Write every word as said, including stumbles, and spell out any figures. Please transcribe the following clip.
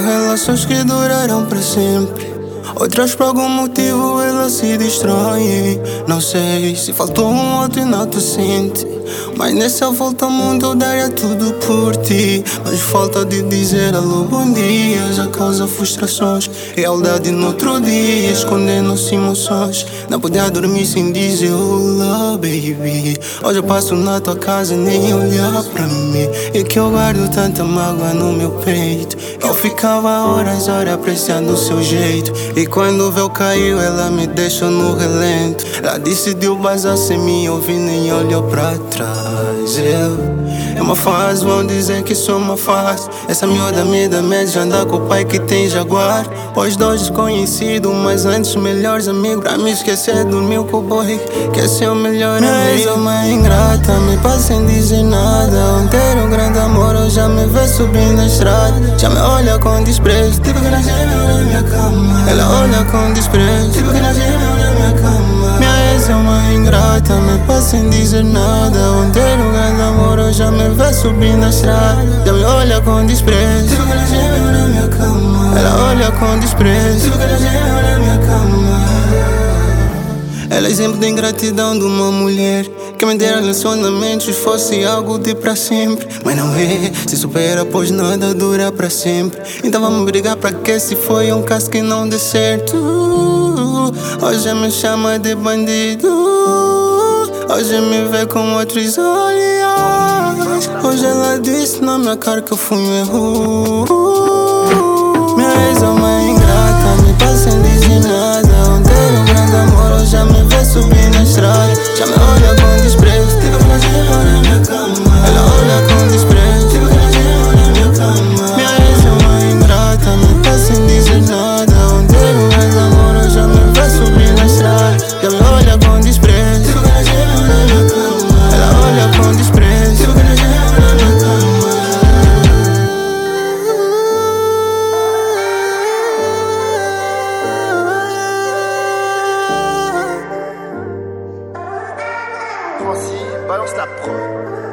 relações que duraram para sempre, outras por algum motivo elas se destroem. Não sei se faltou um outro e não te sente, mas nessa volta ao mundo eu daria tudo por ti. Mas falta de dizer alô, bom dia já causa frustrações. Realidade no outro dia, escondendo-se emoções. Não podia dormir sem dizer olá, baby. Hoje eu passo na tua casa nem olhar pra mim. E que eu guardo tanta mágoa no meu peito. Eu ficava horas, horas apreciando o seu jeito. E quando o véu caiu, ela me deixou no relento. Ela decidiu bazar sem me ouvir, nem olhou pra trás. Eu, é uma fase, vão dizer que sou uma fase. Essa miúda me dá medo de andar com o pai que tem jaguar. Os dois desconhecidos, mas antes melhores amigos. Pra me esquecer do meu cowboy, que é seu melhor amigo. Mas uma ingrata, me passa sem dizer nada. Ontem um grande amor, hoje já me vê subindo na estrada. Já me olha com desprezo, tipo que na gêmea na minha cama. Ela olha com desprezo, tipo que na gêmea na minha cama. Minha ex é uma ingrata, me passa sem dizer nada. Ontem um grande amor, hoje já me vê subindo na estrada. Já me olha com desprezo, tipo que na gêmea na minha cama. Ela olha com desprezo, tipo que na gêmea na minha cama. Ela é exemplo de ingratidão de uma mulher que me dera relacionamentos fosse algo de pra sempre. Mas não é, se supera pois nada dura pra sempre. Então vamos brigar pra que se foi um caso que não dê certo. Hoje me chama de bandido, hoje me vê com outros olhos. Hoje ela disse na minha cara que eu fui um erro. Minha ex é uma ingrata, me passa sem dizer nada. Ontem um grande amor, hoje já me vê subir na estrada. Já me olha com desprezo, tipo que na gema na minha cama. Ela olha com desprezo, tipo que na gema na minha cama. Minha ex é uma ingrata, me passa sem dizer nada. Ontem um grande amor, hoje já me vê subir na estrada. Já me olha com desprezo, tipo que na gema na minha cama. Ela olha com desprezo, tipo que na gema na minha cama. Voici, balance la preuve.